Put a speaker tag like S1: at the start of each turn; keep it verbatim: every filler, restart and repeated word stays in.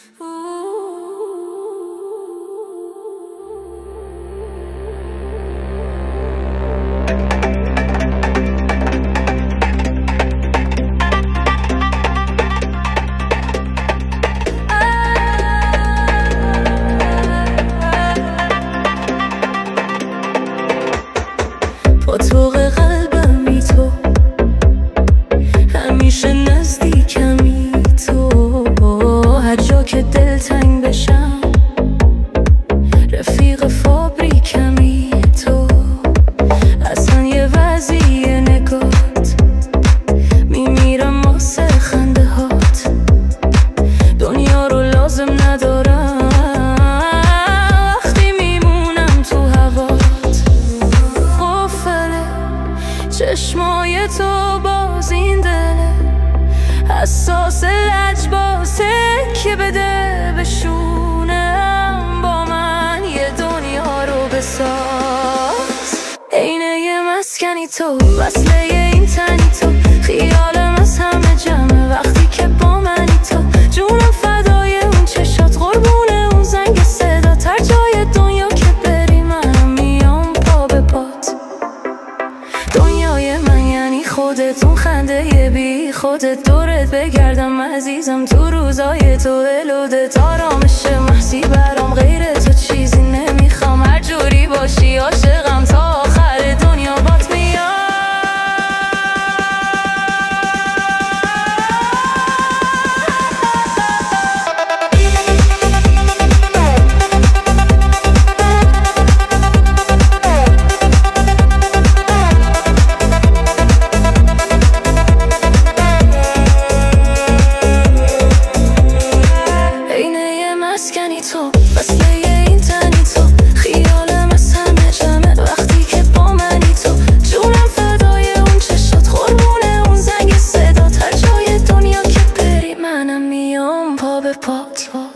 S1: با توق قلبمی تو همیشه نزدیکمی تو، هر جا که دلتنگ بشم رفیق فابریکمی تو. اصلا یه وضعی نگات میمیرم واسه خنده هات، دنیا رو لازم ندارم وقتی میمونم تو هوات. چشمای تو باز این دله حساس لجبازه که بده بشونم، با من یه دنیا رو بساز. عینه یه مسکنی تو، وصله این تنی تو، خیالم از همه جمعه وقتی که با منی تو. جونم فدای اون چشات، قربون اون زنگ صدات، هر جای دنیا که بری منم میام پا به پات. دنیای من یعنی خودت، اون خنده بی خودت، دورت بگردم عزیزم تو روزای تو الودت. آرامش محضی برام، غیر تو چیزی نمیخوام، هر جوری باشی عاشقم تا آخر دنیا بات میام. مسکنی تو، وصله این تنی تو، خیالم از همه جمعه وقتی که با منی تو. جونم فدای اون چشات، قربون اون زنگ صدات، هر جای دنیا که بری منم میام پا به پات.